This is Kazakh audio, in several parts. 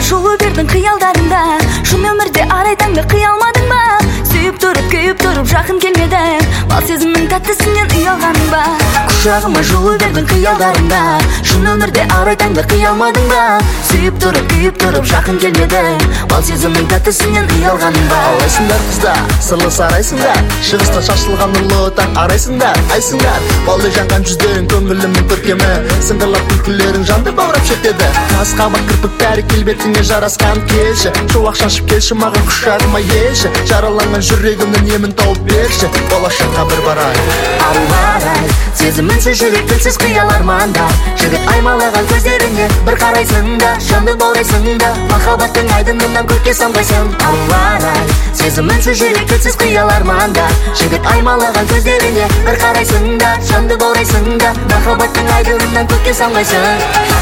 жолу бердің қиялдарыңда, шын өмірде арайдаңды қия алмадың ба? Сүйіп тұрып, күйіп тұрып, жақын келмедің, бал сезімнің тәттісінен ұялғаның ба? Құшағыма жолу бердің қиялдарыңда, шын өмірде арайдаңды қия алмадың ба? Сүйіп тұрып, күйіп тұрып, жақын келмедің, бал сезімнің тәттісінен ұялғаның ба? Алайсыңдар қыздар, сырлы сарайсыңдар, шығыстан шашылған нұрлы таң арайсыңдар, айсыңдар. Балдай жанған жүздерің көңілімнің көркемі, сыңғырлап күлкілерің жанды баурап шертеді. Қас қабақ кірпіктері келбетіңе жарасқан, келші, шуақ шашып келші, маған құшағыма елші, жараланған жүрегімнің емін тауып берші, болашаққа бір барай. Ары барай, сезімінсіз жүрек тілсіз қиял арманда, жігіт аймалаған көздеріңе бір қарайсың да, жанды баурайсың да, махаббаттың айдынынан көкке самғайсың. Ары барай, сезімінсіз жүрек тілсіз қиял арманда, жігіт аймалаған көздеріңе бір қарайсың да, жанды баурайсың да, махаббаттың айдынынан көкке самғайсың.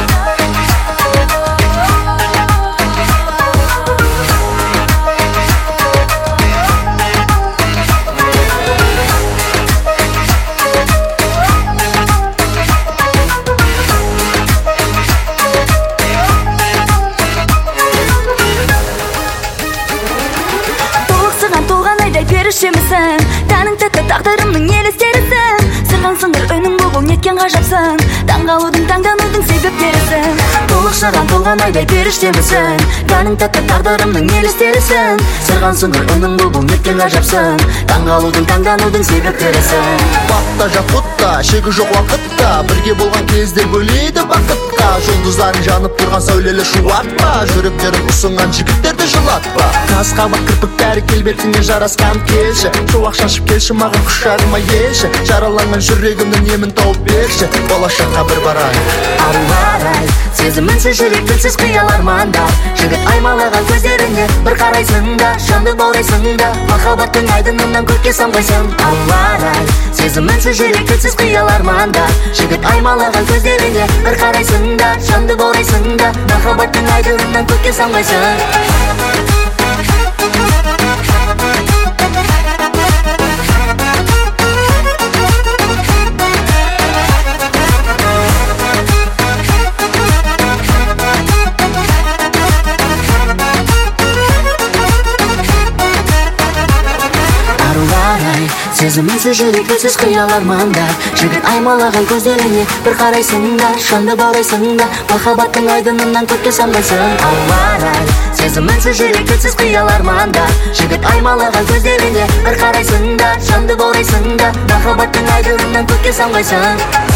Перішемісің, тәнің тәтті тағдырымның елестерісің, сырған сыңғыр өнің бұл неткен ғажапсың, таңғалудың таңданудың себептерісің. Толықшаған толған айдай періштемісің, тәнің тәтті тағдырымның елестерісің, сырған сыңғыр өнің бұл неткен ғажапсың, таңғалудың таңданудың себептерісің. Бақта жат құтта, шегі жоқ уақытта, бірге болған кезде бөлейді бақытқа, жұлдыздарын жанып тұрған сәулелі шуатпа, жүректерін ұсынған жігіттерді жылатпа. Қас қабақ кірпіктері келбетіңе жарасқан, келші, шуақ шашып келші, маған құшағыма елші, жараланған жүрегімнің емін тауып берші, болашаққа бір барай. Ары барай, сезімінсіз жүрек тілсіз қиял арманда, жігіт аймалаған көздеріңе бір қарайсың да, жанды баурайсың да, махаббаттың айдынынан көкке самғайсың. Ары барай, сезімінсіз жүрек тілсіз қиял арманда, жігіт аймалаған көздеріңе бір қарайсың да, жанды баурайсың да, махаббаттың айдынынан көкке самғайсың. Сезімінсіз жүрек тілсіз қиял арманда, жігіт аймалаған көздеріңе бір қарайсың да, жанды баурайсың да, махаббаттың айдынынан көкке самғайсың. Ары барай, сезімінсіз жүрек тілсіз қиял арманда, жігіт аймалаған көздеріңе бір қарайсың да, жанды баурайсың да, махаббаттың айдынынан көкке самғайсың.